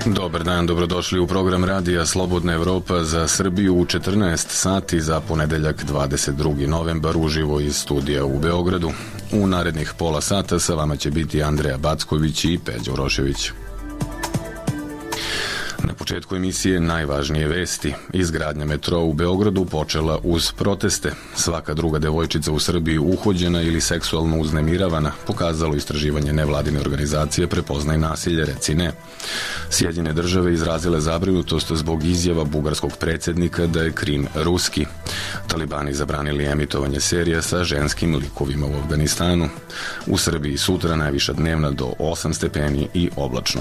Dobar dan, dobrodošli u program Radija Slobodna Evropa za Srbiju u 14 sati za ponedeljak 22. novembar uživo iz studija u Beogradu. U narednih pola sata sa vama će biti Andreja Backović i Peđa Urošević. Na početku emisije najvažnije vesti. Izgradnja metroa u Beogradu počela uz proteste. Svaka druga devojčica u Srbiji uhođena ili seksualno uznemiravana, pokazalo istraživanje nevladine organizacije Prepoznaj nasilje, reci ne. Sjedinjene države izrazile zabrinutost zbog izjava bugarskog predsjednika da je Krim ruski. Talibani zabranili emitovanje serija sa ženskim likovima u Afganistanu. U Srbiji sutra najviša dnevna do 8 stepeni i oblačno.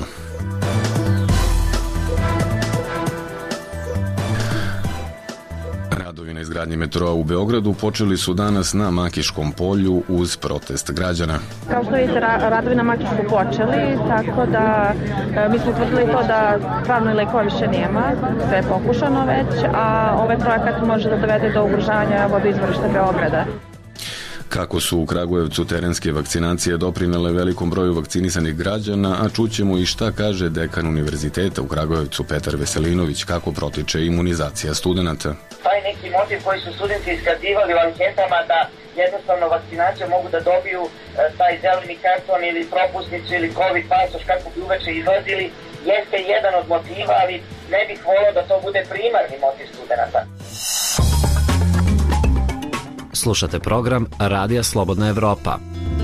Na izgradnji metroa u Beogradu počeli su danas na Makiškom polju uz protest građana. Kao što vidite, radovi na Makišku počeli, tako da mi smo utvrdili to da pravno lekova više nema, sve je pokušano već, a ovaj projekat može da dovede do ugrožavanja vodoizvorišta Beograda. Kako su u Kragujevcu terenske vakcinacije doprinele velikom broju vakcinisanih građana, a čućemo i šta kaže dekan Univerziteta u Kragujevcu Petar Veselinović kako protiče imunizacija studenata. Taj neki motiv koji su studenti iskazivali u anketama da jednostavno vakcinacijom mogu da dobiju taj zeleni karton ili propusnicu ili COVID pasoš kako bi uveče izlazili, jeste jedan od motiva, ali ne bih volio da to bude primarni motiv studenata. Slušate program Radija Slobodna Evropa.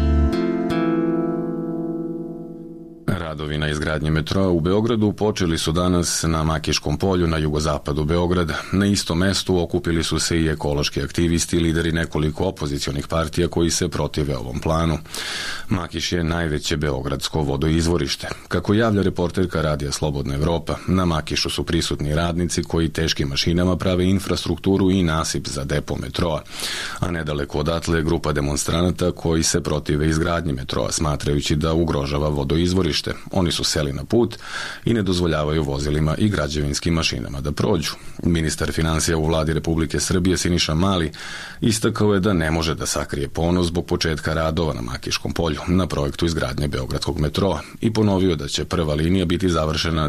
Radovi na izgradnji metroa u Beogradu počeli su danas na Makiškom polju na jugozapadu Beograda. Na istom mestu okupili su se i ekološki aktivisti i lideri nekoliko opozicionih partija koji se protive ovom planu. Makiš je najveće beogradsko vodoizvorište. Kako javlja reporterka Radija Slobodna Evropa, na Makišu su prisutni radnici koji teškim mašinama prave infrastrukturu i nasip za depo metroa. A nedaleko odatle je grupa demonstranata koji se protive izgradnji metroa, smatrajući da ugrožava vodoizvorište. Oni su seli na put i ne dozvoljavaju vozilima i građevinskim mašinama da prođu. Ministar finansija u vladi Republike Srbije Siniša Mali istakao je da ne može da sakrije ponos zbog početka radova na Makiškom polju na projektu izgradnje beogradskog metroa i ponovio da će prva linija biti završena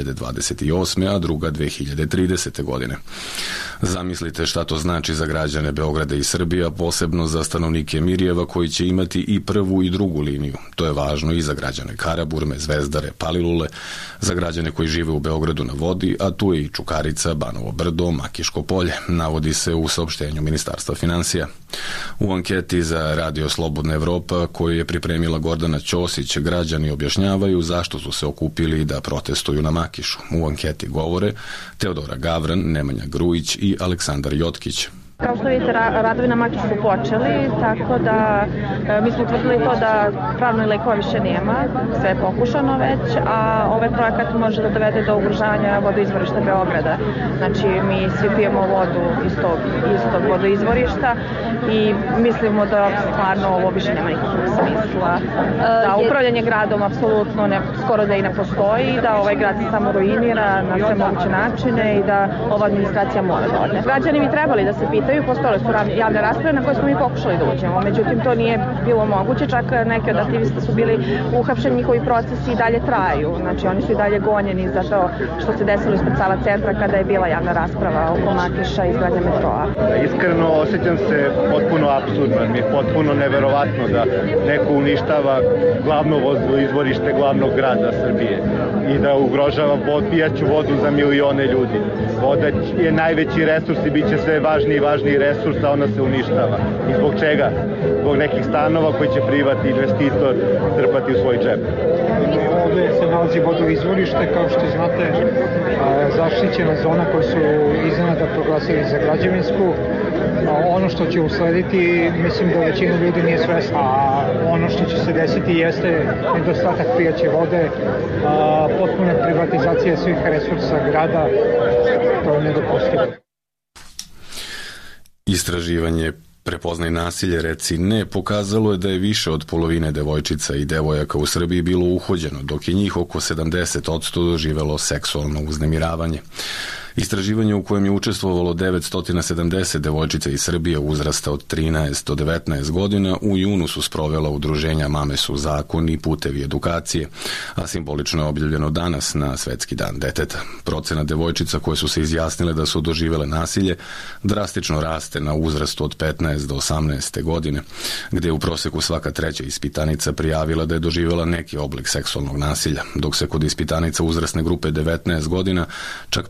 2028. a druga 2030. godine. Zamislite šta to znači za građane Beograda i Srbije, a posebno za stanovnike Mirjeva koji će imati i prvu i drugu liniju. To je važno i za građane Karaburme, Zvezdare, Palilule, za građane koji žive u Beogradu na vodi, a tu je i Čukarica, Banovo Brdo, Makiško polje, navodi se u saopštenju Ministarstva finansija. U anketi za Radio Slobodna Evropa koju je pripremila Gordana Ćosić, građani objašnjavaju zašto su se okupili da protestuju na Makišu. U anketi govore Teodora Gavran, Nemanja Grujić i Aleksandar Jotkić. Kao što vidite, radovi na Makišku počeli, tako da mi smo utvrdili to da pravno lekova više nema, sve je pokušano već, a ovaj projekat može da dovede do ugrožavanja vodoizvorišta Beograda. Znači, mi svi pijemo vodu iz tog vodoizvorišta i mislimo da stvarno ovo više nema nikakvog smisla. Da upravljanje gradom apsolutno skoro da i ne postoji, da ovaj grad se samo ruinira na sve moguće načine i da ova administracija mora da odne. Građani bi trebali da se pitaju. Postojale su javne rasprave na koje smo mi pokušali da uđemo, međutim to nije bilo moguće, čak neki od aktivista su bili uhapšeni, njihovi procesi i dalje traju, znači oni su i dalje gonjeni za to što se desilo ispred Sava centra kada je bila javna rasprava oko Makiša i izgradnje metroa. Iskreno osjećam se potpuno apsurdno, mi je potpuno neverovatno da neko uništava glavno izvorište glavnog grada Srbije i da ugrožava pijaću vodu za milione ljudi. Voda je najveći resurs i bit će sve važniji i važniji resurs, a ona se uništava. I zbog čega? Zbog nekih stanova koji će privatni investitor trpati u svoj džep. Ovde se nalazi vodoizvorište, kao što znate, zaštićena zona koju su iznenada proglasili za građevinsku. Ono što će uslediti, mislim da većina ljudi nije svesna, a ono što će se desiti jeste nedostatak pijaće vode, potpuna privatizacija svih resursa grada, to je nedopustivo. Istraživanje Prepoznaj nasilje, reci ne pokazalo je da je više od polovine devojčica i devojaka u Srbiji bilo uhođeno, dok je njih oko 70% doživelo seksualno uznemiravanje. Istraživanje u kojem je učestvovalo 970 devojčica iz Srbije uzrasta od 13 do 19 godina u junu su sprovela udruženja Mame su zakon i putevi edukacije, a simbolično je objavljeno danas na Svetski dan deteta. Procena devojčica koje su se izjasnile da su doživele nasilje drastično raste na uzrastu od 15 do 18 godine, gde je u proseku svaka treća ispitanica prijavila da je doživjela neki oblik seksualnog nasilja, dok se kod ispitanica uzrasne grupe 19 godina čak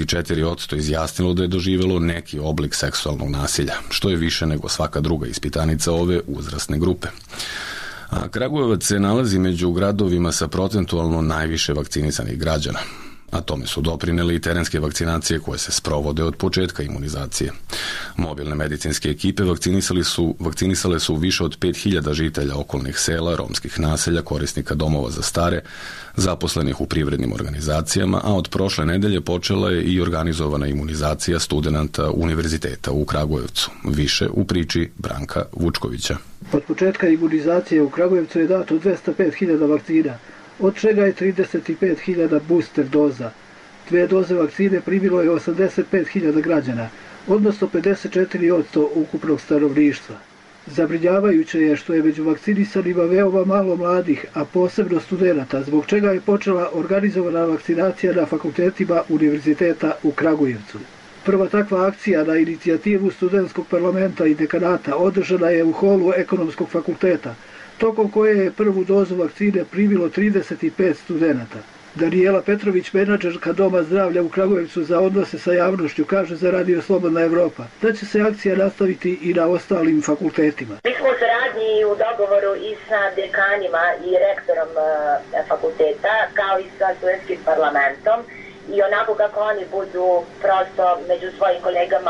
54% izjasnilo da je doživjelo neki oblik seksualnog nasilja, što je više nego svaka druga ispitanica ove uzrasne grupe. A Kragujevac se nalazi među gradovima sa procentualno najviše vakcinisanih građana, a tome su doprinele i terenske vakcinacije koje se sprovode od početka imunizacije. Mobilne medicinske ekipe vakcinisale su više od 5000 žitelja okolnih sela, romskih naselja, korisnika domova za stare, zaposlenih u privrednim organizacijama, a od prošle nedelje počela je i organizovana imunizacija studenata Univerziteta u Kragujevcu. Više u priči Branka Vučkovića. Od početka imunizacije u Kragujevcu je dato 205.000 vakcina, od čega je 35.000 booster doza. 2 doze vakcine primilo je 85.000 građana, odnosno 54% ukupnog stanovništva. Zabrinjavajuće je što je među vakcinisanima veoma malo mladih, a posebno studenata, zbog čega je počela organizovana vakcinacija na fakultetima Univerziteta u Kragujevcu. Prva takva akcija na inicijativu studentskog parlamenta i dekanata održana je u holu Ekonomskog fakulteta, tokom koje je prvu dozu vakcine primilo 35 studenata. Danijela Petrović, menadžerka Doma zdravlja u Kragujevcu za odnose sa javnošću, kaže za Radio Slobodna Evropa da će se akcija nastaviti i na ostalim fakultetima. Mi smo u saradnji u dogovoru i sa dekanima i rektorom fakulteta, kao i sa studentskim parlamentom, i onako kako oni budu prosto među svojim kolegama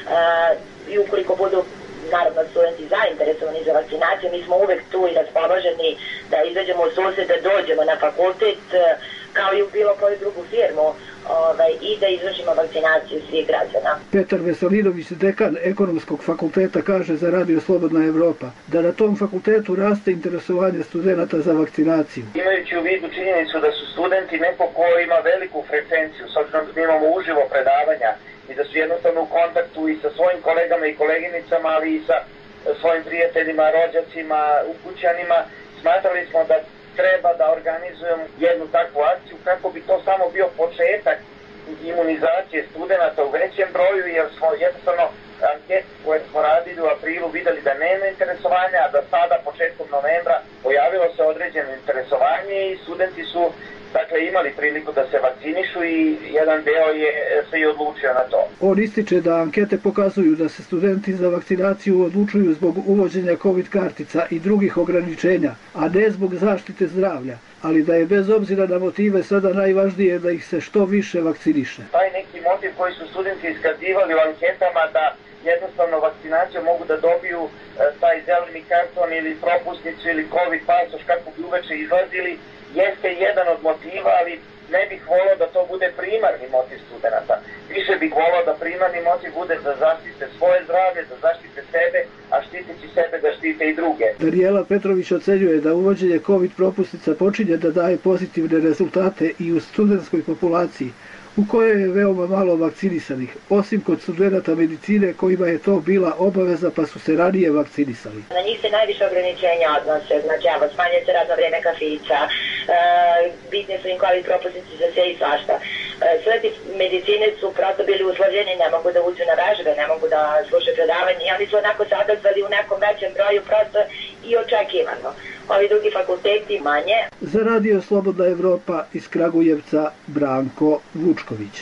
i ukoliko budu naravno studenti zainteresovani za vakcinaciju, mi smo uvek tu i raspoloženi da izađemo u susret, da dođemo na fakultet kao i u bilo koju drugu firmu i da izvršimo vakcinaciju svih građana. Petar Veselinović, dekan Ekonomskog fakulteta, kaže za Radio Slobodna Evropa da na tom fakultetu raste interesovanje studenata za vakcinaciju. Imajući u vidu činjenicu da su studenti neko ko ima veliku frekvenciju, s obzirom da imamo uživo predavanja, i da su jednostavno u kontaktu i sa svojim kolegama i koleginicama, ali i sa svojim prijateljima, rođacima, ukućanima, smatrali smo da treba da organizujemo jednu takvu akciju kako bi to samo bio početak imunizacije studenata u većem broju, jer smo jednostavno ankete koje smo radili u aprilu videli da nema interesovanja, a da sada početkom novembra pojavilo se određeno interesovanje i studenti su imali priliku da se vakcinišu i jedan deo se i odlučio na to. On ističe da ankete pokazuju da se studenti za vakcinaciju odlučuju zbog uvođenja COVID kartica i drugih ograničenja, a ne zbog zaštite zdravlja, ali da je bez obzira na motive sada najvažnije da ih se što više vakciniše. Taj neki motiv koji su studenti iskazivali u anketama da jednostavno vakcinacijom mogu da dobiju taj zeleni karton ili propusnicu ili COVID pasoš kako bi uveče izlazili, jeste jedan od motiva, ali ne bih volao da to bude primarni motiv studenta. Više bih volao da primarni motiv bude da zaštite svoje zdravlje, da zaštite sebe, a štiteći sebe da štite i druge. Danijela Petrović ocenjuje da uvođenje COVID propusnica počinje da daje pozitivne rezultate i u studentskoj populaciji, u kojoj je veoma malo vakcinisanih, osim kod studenta medicine kojima je to bila obaveza pa su se ranije vakcinisali. Na njih se najviše ograničenja odnose, znači smanjuje se radno vreme kafića, bitne su im COVID propusnice za sve i svašta. Studenti medicine su prosto bili uslovljeni, ne mogu da uđu na vežbe, ne mogu da slušaju predavanje i oni su onako se odazvali u nekom većem broju prosto i očekivano. Ovi drugi fakulteti manje. Za Radio Slobodna Evropa iz Kragujevca, Branko Vučković.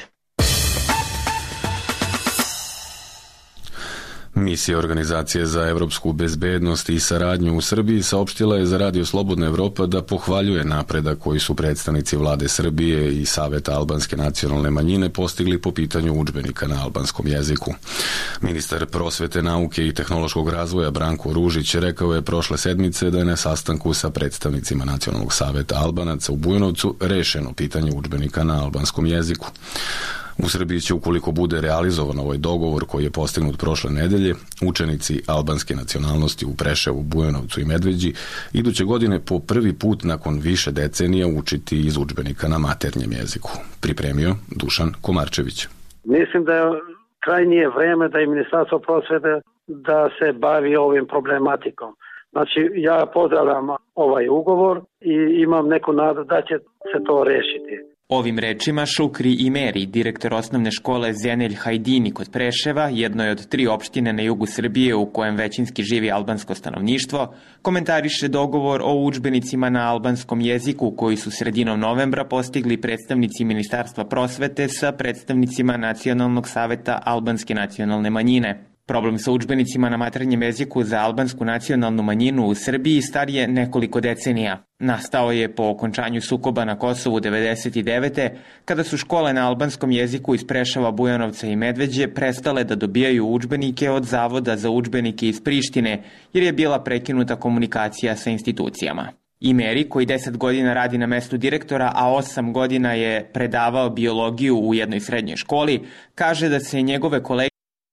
Misija Organizacije za evropsku bezbednost i saradnju u Srbiji saopštila je za Radio Slobodna Evropa da pohvaljuje napredak koji su predstavnici vlade Srbije i Saveta albanske nacionalne manjine postigli po pitanju udžbenika na albanskom jeziku. Ministar prosvete, nauke i tehnološkog razvoja Branko Ružić rekao je prošle sedmice da je na sastanku sa predstavnicima Nacionalnog saveta Albanaca u Bujanovcu rešeno pitanje udžbenika na albanskom jeziku. U Srbiji će, ukoliko bude realizovan ovaj dogovor koji je postignut prošle nedelje, učenici albanske nacionalnosti u Preševu, Bujanovcu i Medveđi iduće godine po prvi put nakon više decenija učiti iz udžbenika na maternjem jeziku. Pripremio Dušan Komarčević. Mislim da je krajnje vreme da i Ministarstvo prosvete da se bavi ovim problematikom. Znači, ja pozdravljam ovaj ugovor i imam neku nadu da će se to rešiti. Ovim rečima Šukri Imeri, direktor osnovne škole Zenelj Hajdini kod Preševa, jednoj od 3 opštine na jugu Srbije u kojem većinski živi albansko stanovništvo, komentariše dogovor o udžbenicima na albanskom jeziku koji su sredinom novembra postigli predstavnici Ministarstva prosvete sa predstavnicima Nacionalnog saveta albanske nacionalne manjine. Problem sa udžbenicima na maternjem jeziku za albansku nacionalnu manjinu u Srbiji star je nekoliko decenija. Nastao je po okončanju sukoba na Kosovu 1999. kada su škole na albanskom jeziku iz Preševa, Bujanovca i Medveđe prestale da dobijaju udžbenike od Zavoda za udžbenike iz Prištine jer je bila prekinuta komunikacija sa institucijama. Imeri, koji 10 godina radi na mestu direktora, a 8 godina je predavao biologiju u jednoj srednjoj školi, kaže da se njegove kolege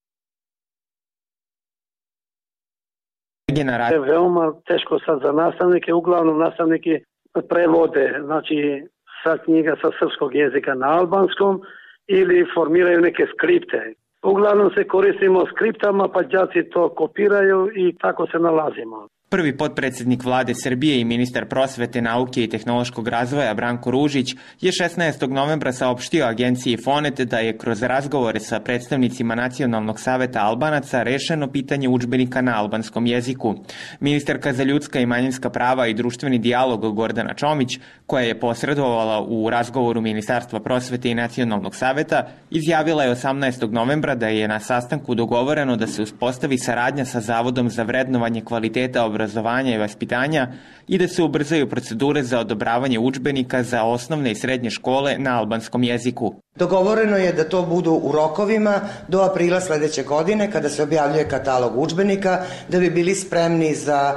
je veoma teško sad za nastavnike, uglavnom nastavniki prevode, znači sa knjiga sa srpskog jezika na albanskom ili formiraju neke skripte. Uglavnom se koristimo skriptama, pa đaci to kopiraju i tako se nalazimo. Prvi potpredsednik vlade Srbije i ministar prosvete, nauke i tehnološkog razvoja Branko Ružić je 16. novembra saopštio agenciji Fonet da je kroz razgovore sa predstavnicima Nacionalnog saveta Albanaca rešeno pitanje udžbenika na albanskom jeziku. Ministarka za ljudska i manjinska prava i društveni dijalog Gordana Čomić, koja je posredovala u razgovoru Ministarstva prosvete i Nacionalnog saveta, izjavila je 18. novembra da je na sastanku dogovoreno da se uspostavi saradnja sa Zavodom za vrednovanje kvaliteta obrazovanja i vaspitanja i da se ubrzaju procedure za odobravanje udžbenika za osnovne i srednje škole na albanskom jeziku. Dogovoreno je da to budu u rokovima do aprila sledeće godine kada se objavljuje katalog udžbenika da bi bili spremni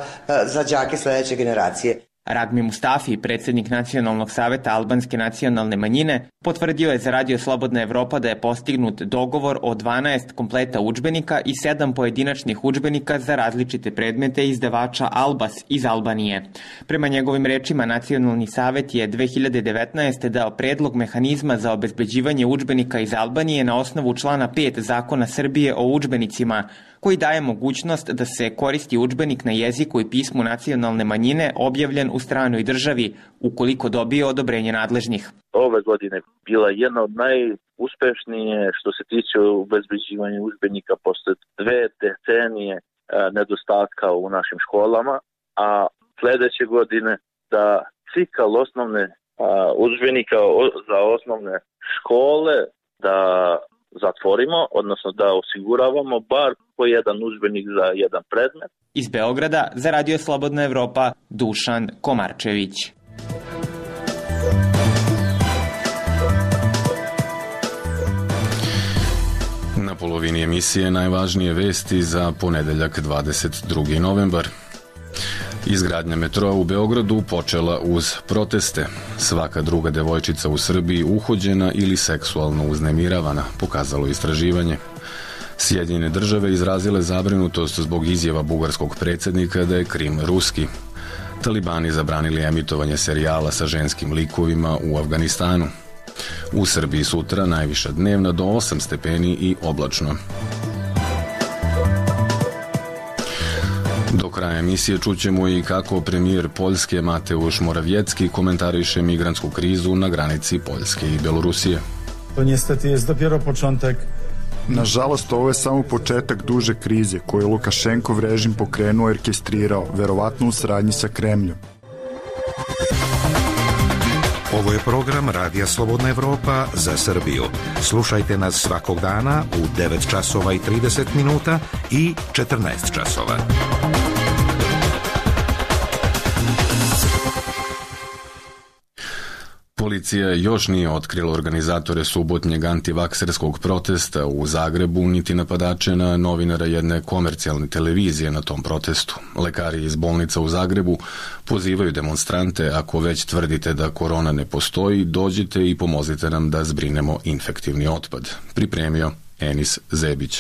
za đake sledeće generacije. Ragmi Mustafi, predsednik Nacionalnog saveta albanske nacionalne manjine, potvrdio je za Radio Slobodna Evropa da je postignut dogovor o 12 kompleta udžbenika i 7 pojedinačnih udžbenika za različite predmete izdavača Albas iz Albanije. Prema njegovim rečima, Nacionalni savet je 2019. dao predlog mehanizma za obezbeđivanje udžbenika iz Albanije na osnovu člana 5 Zakona Srbije o udžbenicima, koji daje mogućnost da se koristi udžbenik na jeziku i pismu nacionalne manjine objavljen u stranoj državi, ukoliko dobije odobrenje nadležnih. Ove godine bila jedna od najuspešnije što se tiče obezbeđivanja udžbenika posle 2 decenije nedostatka u našim školama, a sledeće godine da cikl osnovne udžbenika za osnovne škole da zatvorimo, odnosno da osiguravamo bar po jedan udžbenik za jedan predmet. Iz Beograda za Radio Slobodna Evropa, Dušan Komarčević. Na polovini emisije najvažnije vesti za ponedeljak 22. novembar. Izgradnja metroa u Beogradu počela uz proteste. Svaka druga devojčica u Srbiji uhođena ili seksualno uznemiravana, pokazalo istraživanje. Sjedinjene države izrazile zabrinutost zbog izjava bugarskog predsjednika da je Krim ruski. Talibani zabranili emitovanje serijala sa ženskim likovima u Afganistanu. U Srbiji sutra najviša dnevna do 8 stepeni i oblačno. Do kraja emisije čućemo i kako premijer Poljske Mateusz Morawiecki komentariše migrantsku krizu na granici Poljske i Belorusije. To niestety jest dopiero początek. Nažalost, ovo je samo početak duže krize koju je Lukašenkov režim pokrenuo i orkestrirao, verovatno u saradnji sa Kremljom. Ovo je program Radija Slobodna Evropa za Srbiju. Slušajte nas svakog dana u 9 časova i 30 minuta i 14 časova. Policija još nije otkrila organizatore subotnjeg antivakserskog protesta u Zagrebu, niti napadače na novinara jedne komercijalne televizije na tom protestu. Lekari iz bolnica u Zagrebu pozivaju demonstrante, ako već tvrdite da korona ne postoji, dođite i pomozite nam da zbrinemo infektivni otpad. Pripremio Enis Zebić.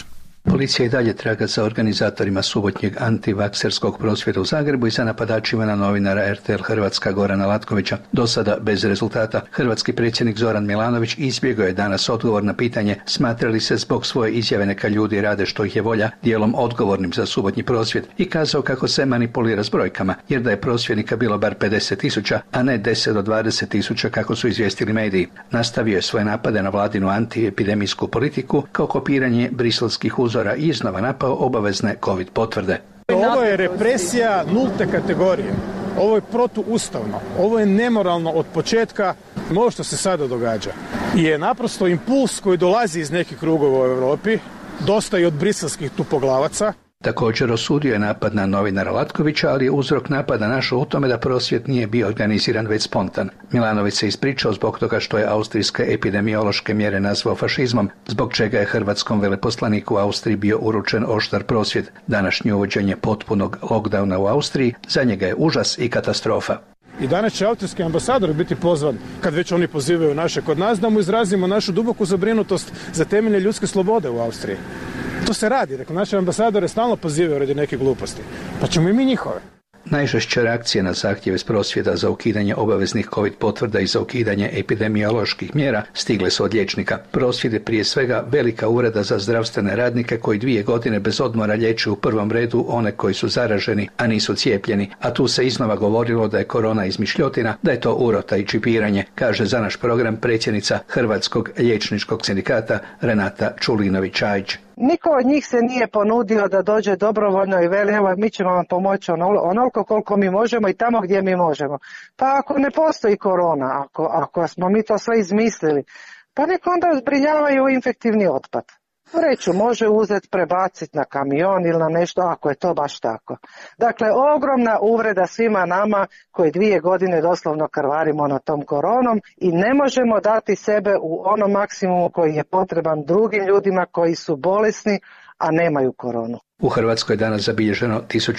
Policija i dalje traga za organizatorima subotnjeg antivakserskog prosvjeda u Zagrebu i za napadačima na novinara RTL Hrvatska Gorana Latkovića. Do sada bez rezultata. Hrvatski predsjednik Zoran Milanović izbjegao je danas odgovor na pitanje smatra li se zbog svoje izjave neka ljudi rade što ih je volja dijelom odgovornim za subotnji prosvjed i kazao kako se manipulira s brojkama, jer da je prosvjednika bilo bar 50.000, a ne 10 do 20.000 kako su izvijestili mediji. Nastavio je svoje napade na vladinu antiepidemijsku politiku kao kopiranje briselskih uzora i iznova napao obavezne COVID potvrde. Ovo je represija nulte kategorije. Ovo je protuustavno. Ovo je nemoralno od početka. Ovo što se sada događa je naprosto impuls koji dolazi iz nekih krugova u Europi, dosta i od briselskih tupoglavaca. Također osudio je napad na novinara Latkovića, ali je uzrok napada našao u tome da prosvjed nije bio organiziran već spontan. Milanović se ispričao zbog toga što je austrijske epidemiološke mjere nazvao fašizmom, zbog čega je hrvatskom veleposlaniku u Austriji bio uručen oštar prosvjed. Današnje uvođenje potpunog lockdowna u Austriji za njega je užas i katastrofa. I danas će austrijski ambasador biti pozvan, kad već oni pozivaju naše kod nas, da mu izrazimo našu duboku zabrinutost za temeljne ljudske slobode u Austriji. To se radi, dakle naše ambasadore stalno pozivaju radi neke gluposti, pa ćemo i mi njihove. Najžešće reakcije na zahtjeve s prosvjeda za ukidanje obaveznih COVID potvrda i za ukidanje epidemioloških mjera stigle su od liječnika. Prosvjed je prije svega velika uvreda za zdravstvene radnike koji 2 godine bez odmora liječe u prvom redu one koji su zaraženi, a nisu cijepljeni, a tu se iznova govorilo da je korona izmišljotina, da je to urota i čipiranje, kaže za naš program predsjednica Hrvatskog liječničkog sindikata Renata Čulinović-Čajić. Niko od njih se nije ponudio da dođe dobrovoljno i veli evo mi ćemo vam pomoći onoliko koliko mi možemo i tamo gdje mi možemo. Pa ako ne postoji korona, ako smo mi to sve izmislili, pa nek onda zbrinjavaju infektivni otpad. Reću, može uzeti, prebaciti na kamion ili na nešto, ako je to baš tako. Dakle, ogromna uvreda svima nama koji 2 godine doslovno krvarimo na tom koronom i ne možemo dati sebe u onom maksimumu koji je potreban drugim ljudima koji su bolesni, a nemaju koronu. U Hrvatskoj je danas zabilježeno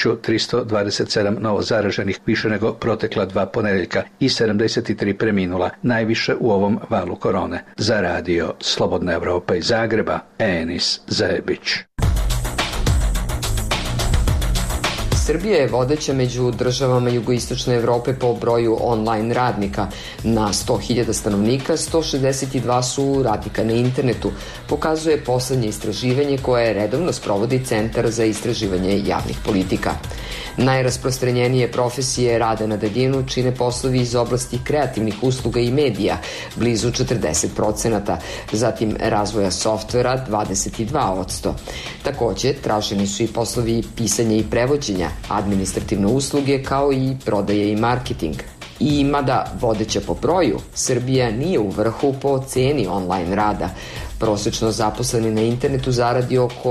1327 novo zaraženih, više nego protekla 2 ponedjeljka i 73 preminula, najviše u ovom valu korone. Za radio Slobodna Evropa iz Zagreba, Enis Zebić. Srbija je vodeća među državama jugoistočne Evrope po broju online radnika. Na 100.000 stanovnika, 162 su radnika na internetu, pokazuje poslednje istraživanje koje redovno sprovodi Centar za istraživanje javnih politika. Najrasprostranjenije profesije rada na daljinu čine poslovi iz oblasti kreativnih usluga i medija, blizu 40%, zatim razvoja softvera 22%. Takođe, traženi su i poslovi pisanja i prevođenja, administrativne usluge kao i prodaje i marketing. I mada vodeća po broju, Srbija nije u vrhu po ceni online rada. Prosečno zaposleni na internetu zaradi oko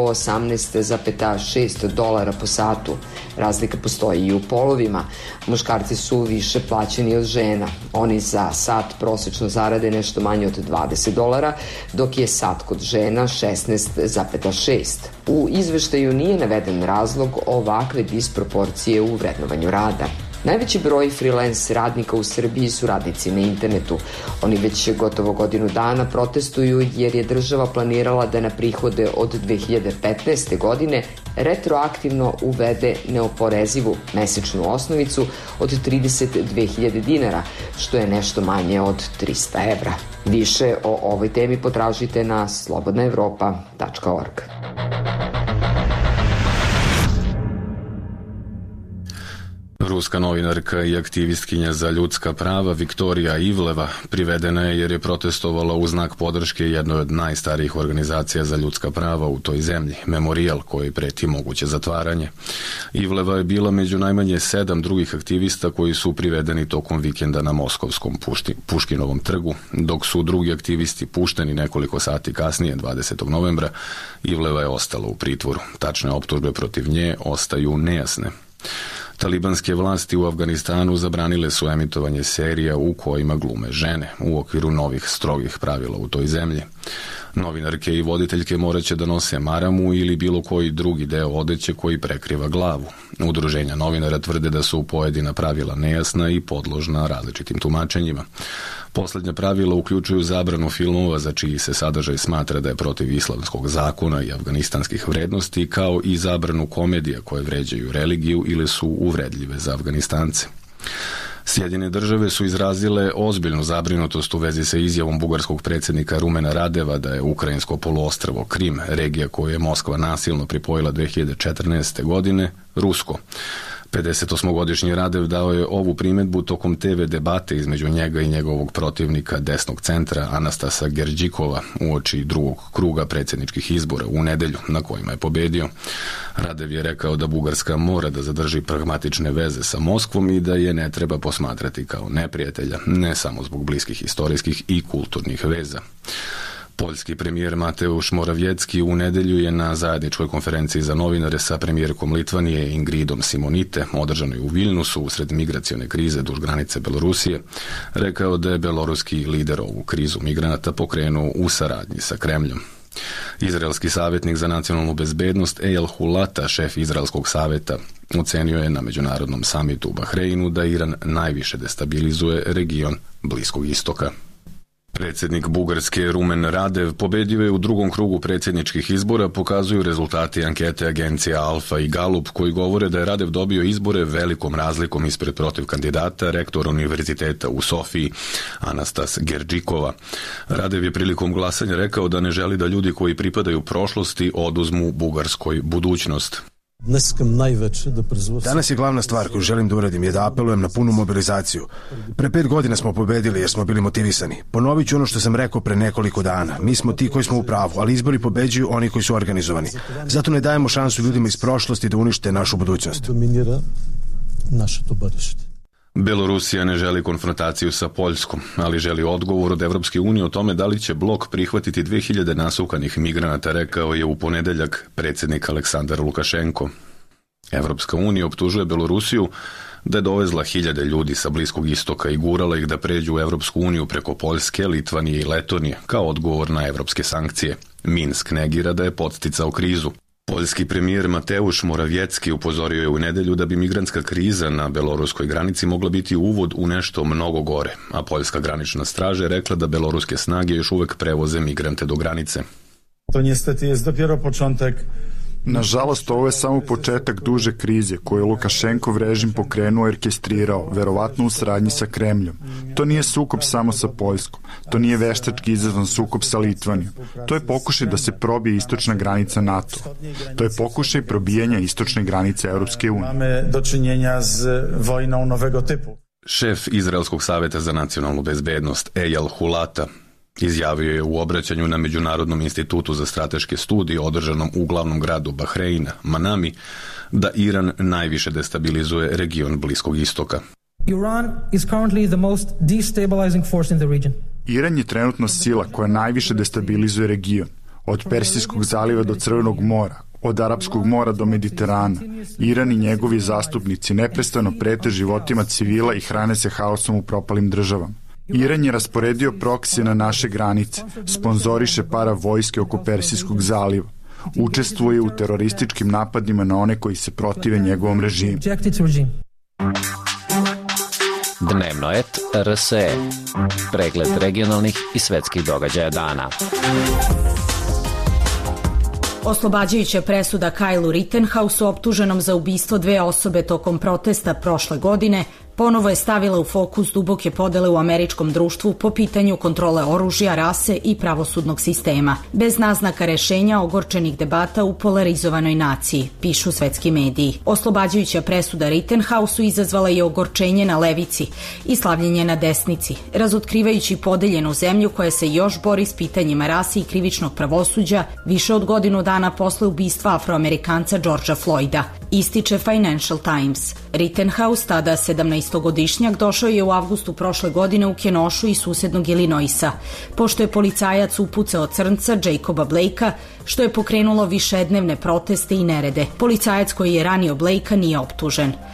$18,6 po satu. Razlika postoji i u polovima. Muškarci su više plaćeni od žena. Oni za sat prosečno zarade nešto manje od $20, dok je sat kod žena 16,6. U izveštaju nije naveden razlog ovakve disproporcije u vrednovanju rada. Najveći broj freelance radnika u Srbiji su radnici na internetu. Oni već gotovo godinu dana protestuju jer je država planirala da na prihode od 2015. godine retroaktivno uvede neoporezivu mesečnu osnovicu od 32.000 dinara, što je nešto manje od 300 evra. Više o ovoj temi potražite na slobodnaevropa.org. Ruska novinarka i aktivistkinja za ljudska prava Viktorija Ivleva privedena je jer je protestovala u znak podrške jednoj od najstarijih organizacija za ljudska prava u toj zemlji, Memorijal, koji preti moguće zatvaranje. Ivleva je bila među najmanje 7 drugih aktivista koji su privedeni tokom vikenda na Moskovskom Puškinovom trgu. Dok su drugi aktivisti pušteni nekoliko sati kasnije, 20. novembra, Ivleva je ostala u pritvoru. Tačne optužbe protiv nje ostaju nejasne. Talibanske vlasti u Afganistanu zabranile su emitovanje serija u kojima glume žene u okviru novih strogih pravila u toj zemlji. Novinarke i voditeljke moraće da nose maramu ili bilo koji drugi deo odeće koji prekriva glavu. Udruženja novinara tvrde da su pojedina pravila nejasna i podložna različitim tumačenjima. Poslednja pravila uključuju zabranu filmova za čiji se sadržaj smatra da je protiv islamskog zakona i afganistanskih vrednosti, kao i zabranu komedija koje vređaju religiju ili su uvredljive za Afganistance. Sjedinjene države su izrazile ozbiljnu zabrinutost u vezi sa izjavom bugarskog predsjednika Rumena Radeva da je ukrajinsko poluostrvo Krim, regija koju je Moskva nasilno pripojila 2014. godine, rusko. 58-godišnji Radev dao je ovu primedbu tokom TV debate između njega i njegovog protivnika desnog centra Anastasa Gerdžikova uoči drugog kruga predsjedničkih izbora u nedelju na kojima je pobedio. Radev je rekao da Bugarska mora da zadrži pragmatične veze sa Moskvom i da je ne treba posmatrati kao neprijatelja, ne samo zbog bliskih istorijskih i kulturnih veza. Poljski premijer Mateusz Morawiecki u nedelju je na zajedničkoj konferenciji za novinare sa premijerkom Litvanije Ingridom Simonite, održanoj u Vilnusu usred migracione krize duž granice Belorusije, rekao da je beloruski lider ovu krizu migranata pokrenuo u saradnji sa Kremljom. Izraelski savjetnik za nacionalnu bezbednost Eyal Hulata, šef Izraelskog savjeta, ocenio je na međunarodnom samitu u Bahreinu da Iran najviše destabilizuje region Bliskog istoka. Predsjednik Bugarske Rumen Radev pobedio je u drugom krugu predsjedničkih izbora, pokazuju rezultati ankete agencija Alfa i Galup koji govore da je Radev dobio izbore velikom razlikom ispred protiv kandidata rektora univerziteta u Sofiji Anastas Gerdžikova. Radev je prilikom glasanja rekao da ne želi da ljudi koji pripadaju prošlosti oduzmu Bugarskoj budućnost. Danas je glavna stvar koju želim da uradim je da apelujem na punu mobilizaciju. Pre 5 godina smo pobedili jer smo bili motivisani. Ponovit ću ono što sam rekao pre nekoliko dana. Mi smo ti koji smo u pravu, ali izbori pobeđuju oni koji su organizovani. Zato ne dajemo šansu ljudima iz prošlosti da unište našu budućnost. Belorusija ne želi konfrontaciju sa Poljskom, ali želi odgovor od Evropske unije o tome da li će blok prihvatiti 2000 nasukanih migranata, rekao je u ponedeljak predsjednik Aleksandar Lukašenko. Evropska unija optužuje Belorusiju da je dovezla hiljade ljudi sa Bliskog istoka i gurala ih da pređu u Evropsku uniju preko Poljske, Litvanije i Letonije kao odgovor na evropske sankcije. Minsk negira da je podsticao krizu. Poljski premijer Mateusz Morawiecki upozorio je u nedelju da bi migrantska kriza na beloruskoj granici mogla biti uvod u nešto mnogo gore, a poljska granična straža je rekla da beloruske snage još uvek prevoze migrante do granice. To niestety jest dopiero początek. Nažalost, ovo je samo početak duže krize koju je Lukašenkov režim pokrenuo i orkestrirao, verovatno u saradnji sa Kremljom. To nije sukob samo sa Poljskom, to nije veštački izazvan sukob sa Litvanijom. To je pokušaj da se probije istočna granica NATO. To je pokušaj probijanja istočne granice Europske unije. Mamy do činjenja z vojną nowego typu. Šef Izraelskog savjeta za nacionalnu bezbednost Eyal Hulata izjavio je u obraćanju na Međunarodnom institutu za strateške studije održanom u glavnom gradu Bahreina, Manami, da Iran najviše destabilizuje region Bliskog istoka. Iran is currently the most destabilizing force in the region. Iran je trenutno sila koja najviše destabilizuje region, od Persijskog zaliva do Crvenog mora, od Arapskog mora do Mediterana. Iran i njegovi zastupnici neprestano prete životima civila i hrane se haosom u propalim državama. Iran je rasporedio proksije na naše granice, sponzoriše vojske oko Persijskog zaliva, učestvuje u terorističkim napadima na one koji se protive njegovom režimu. Dnevno et RSE. Pregled regionalnih i svetskih događaja dana. Oslobađajuća presuda Kylu Rittenhousu, optuženom za ubistvo 2 osobe tokom protesta prošle godine, ponovo je stavila u fokus duboke podele u američkom društvu po pitanju kontrole oružja, rase i pravosudnog sistema, bez naznaka rešenja ogorčenih debata u polarizovanoj naciji, pišu svetski mediji. Oslobađajuća presuda Rittenhousu izazvala je ogorčenje na levici i slavljenje na desnici, razotkrivajući podeljenu zemlju koja se još bori s pitanjima rase i krivičnog pravosuđa više od godinu dana posle ubistva Afroamerikanca Georgea Floyda, ističe Financial Times. Rittenhouse, tada 17-godišnjak, došao je u avgustu prošle godine u Kenošu iz susednog Illinoisa, pošto je policajac upucao crnca Jacoba Blakea, što je pokrenulo višednevne proteste i nerede. Policajac koji je ranio Blakea nije optužen.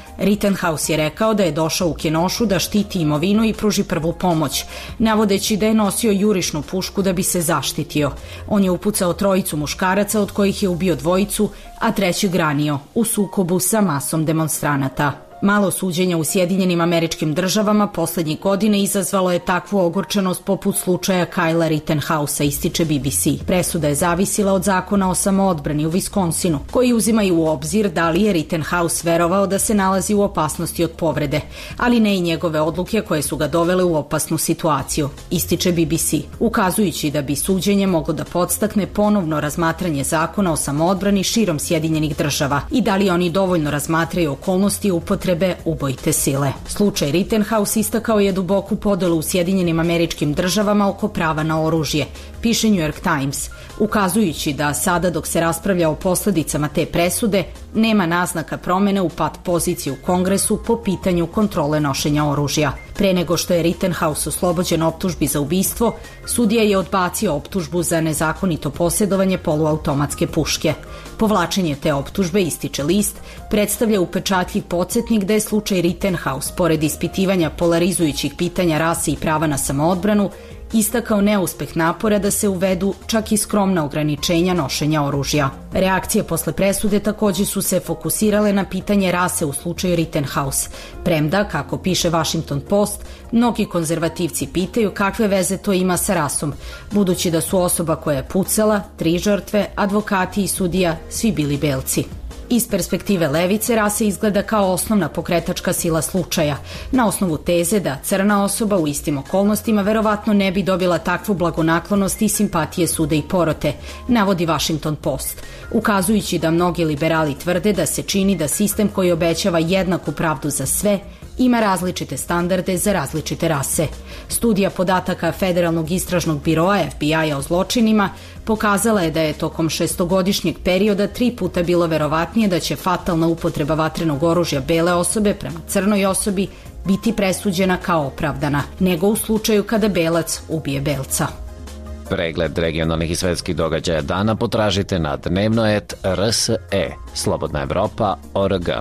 Rittenhouse je rekao da je došao u Kenošu da štiti imovinu i pruži prvu pomoć, navodeći da je nosio jurišnu pušku da bi se zaštitio. On je upucao 3 muškaraca, od kojih je ubio 2, a 3 ranio u sukobu sa masom demonstranata. Malo suđenja u Sjedinjenim Američkim Državama poslednjih godina izazvalo je takvu ogorčenost poput slučaja Kylea Rittenhousea, ističe BBC. Presuda je zavisila od zakona o samoodbrani u Viskonsinu, koji uzimaju u obzir da li je Rittenhouse verovao da se nalazi u opasnosti od povrede, ali ne i njegove odluke koje su ga dovele u opasnu situaciju, ističe BBC, ukazujući da bi suđenje moglo da podstakne ponovno razmatranje zakona o samoodbrani širom Sjedinjenih Država i da li oni dovoljno razmatraju okolnosti upotrebe ubojite sile. Slučaj Rittenhouse istakao je duboku podelu u Sjedinjenim Američkim Državama oko prava na oružje, piše New York Times, ukazujući da sada dok se raspravlja o posledicama te presude, nema naznaka promene u pat poziciji u Kongresu po pitanju kontrole nošenja oružja. Pre nego što je Rittenhouse oslobođen optužbi za ubistvo, sudija je odbacio optužbu za nezakonito posjedovanje poluautomatske puške. Povlačenje te optužbe, ističe list, predstavlja upečatljiv podsjetnik da je slučaj Rittenhouse, pored ispitivanja polarizujućih pitanja rase i prava na samoodbranu, istakao neuspeh napora da se uvedu čak i skromna ograničenja nošenja oružja. Reakcije posle presude takođe su se fokusirale na pitanje rase u slučaju Rittenhouse, premda, kako piše Washington Post, mnogi konzervativci pitaju kakve veze to ima sa rasom, budući da su osoba koja je pucala, 3 žrtve, advokati i sudija svi bili belci. Iz perspektive levice rasa izgleda kao osnovna pokretačka sila slučaja, na osnovu teze da crna osoba u istim okolnostima verovatno ne bi dobila takvu blagonaklonost i simpatije suda i porote, navodi Washington Post, ukazujući da mnogi liberali tvrde da se čini da sistem koji obećava jednaku pravdu za sve ima različite standarde za različite rase. Studija podataka Federalnog istražnog biroa FBI-a o zločinima pokazala je da je tokom 6-godišnjeg perioda 3 puta bilo verovatnije da će fatalna upotreba vatrenog oružja bele osobe prema crnoj osobi biti presuđena kao opravdana, nego u slučaju kada belac ubije belca. Pregled regionalnih i svetskih događaja dana potražite na dnevno.rs.e, slobodnaevropa.org.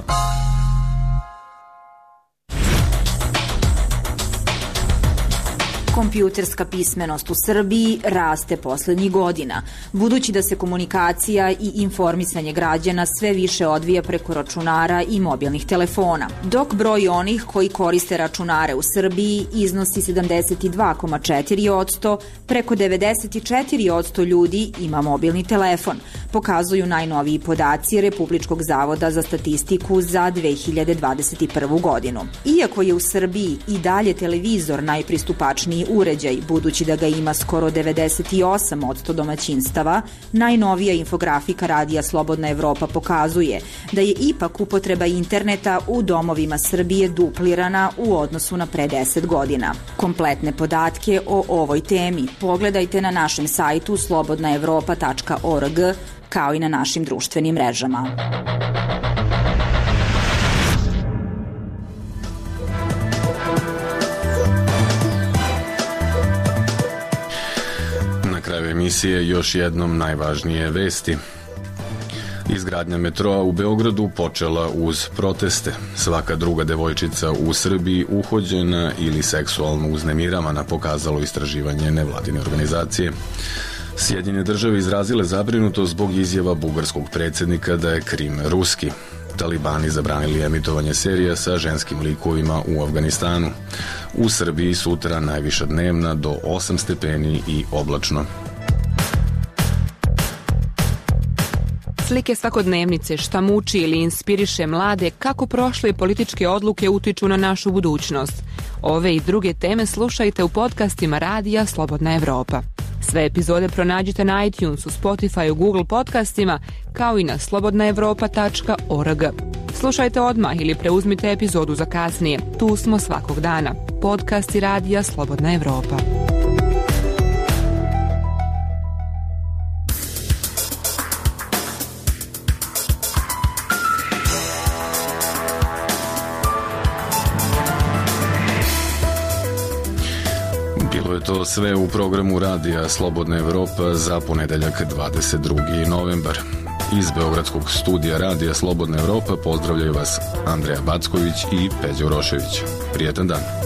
Kompjuterska pismenost u Srbiji raste poslednjih godina, budući da se komunikacija i informisanje građana sve više odvija preko računara i mobilnih telefona, dok broj onih koji koriste računare u Srbiji iznosi 72,4%, preko 94% ljudi ima mobilni telefon, pokazuju najnoviji podaci Republičkog zavoda za statistiku za 2021. godinu. Iako je u Srbiji i dalje televizor najpristupačniji uređaj, budući da ga ima skoro 98% domaćinstava, najnovija infografika Radija Slobodna Evropa pokazuje da je ipak upotreba interneta u domovima Srbije duplirana u odnosu na pre 10 godina. Kompletne podatke o ovoj temi pogledajte na našem sajtu slobodnaevropa.org, kao i na našim društvenim mrežama. Na kraju emisije još jednom najvažnije vesti. Izgradnja metroa u Beogradu počela uz proteste. Svaka druga devojčica u Srbiji uhođena ili seksualno uznemiravana, pokazalo istraživanje nevladine organizacije. Sjedinjene države izrazile zabrinutost zbog izjava bugarskog predsjednika da je Krim ruski. Talibani zabranili emitovanje serija sa ženskim likovima u Afganistanu. U Srbiji sutra najviša dnevna do 8 stepeni i oblačno. Slike svakodnevnice, šta muči ili inspiriše mlade, kako prošle političke odluke utiču na našu budućnost. Ove i druge teme slušajte u podcastima Radija Slobodna Evropa. Sve epizode pronađite na iTunesu, Spotifyu, Google podcastima, kao i na slobodnaevropa.org. Slušajte odmah ili preuzmite epizodu za kasnije. Tu smo svakog dana. Podcasti Radija Slobodna Evropa. Bilo je to sve u programu Radija Slobodna Evropa za ponedeljak 22. novembar. Iz Beogradskog studija Radija Slobodna Evropa pozdravljaju vas Andreja Backović i Peđa Urošević. Prijetan dan.